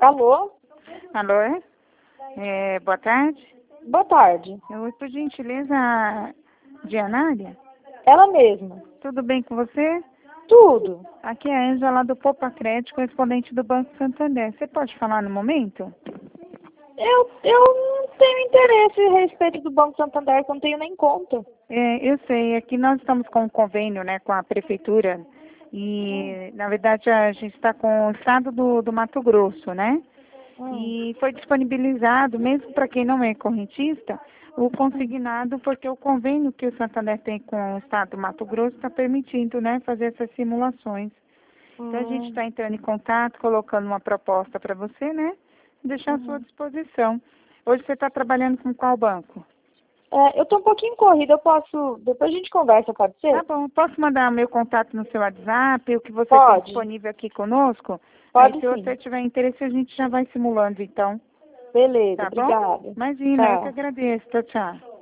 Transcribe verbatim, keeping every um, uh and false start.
Alô? Alô? É, boa tarde. Boa tarde. Eu, por gentileza, a Dianária? Ela mesma. Tudo bem com você? Tudo. Aqui é a Ângela do Poupa Crédito, correspondente do Banco Santander. Você pode falar no momento? Eu, eu não tenho interesse a respeito do Banco Santander, que eu não tenho nem conta. É, eu sei, aqui nós estamos com um convênio, né, com a prefeitura e, hum. na verdade, a gente está com o estado do, do Mato Grosso, né? Hum. E foi disponibilizado, mesmo para quem não é correntista, o consignado, porque o convênio que o Santander tem com o estado do Mato Grosso está permitindo, né, fazer essas simulações. Hum. Então, a gente está entrando em contato, colocando uma proposta para você, né, deixar à sua disposição. Hoje você está trabalhando com qual banco? É, eu estou um pouquinho corrida, eu posso... Depois a gente conversa, pode ser? Tá bom. Posso mandar meu contato no seu WhatsApp, o que você Pode. tem disponível aqui conosco? Pode. Aí, se sim. você tiver interesse, a gente já vai simulando, então. Beleza, Tá obrigada. bom? Imagina, Tchau. eu que agradeço. Tchau, tchau.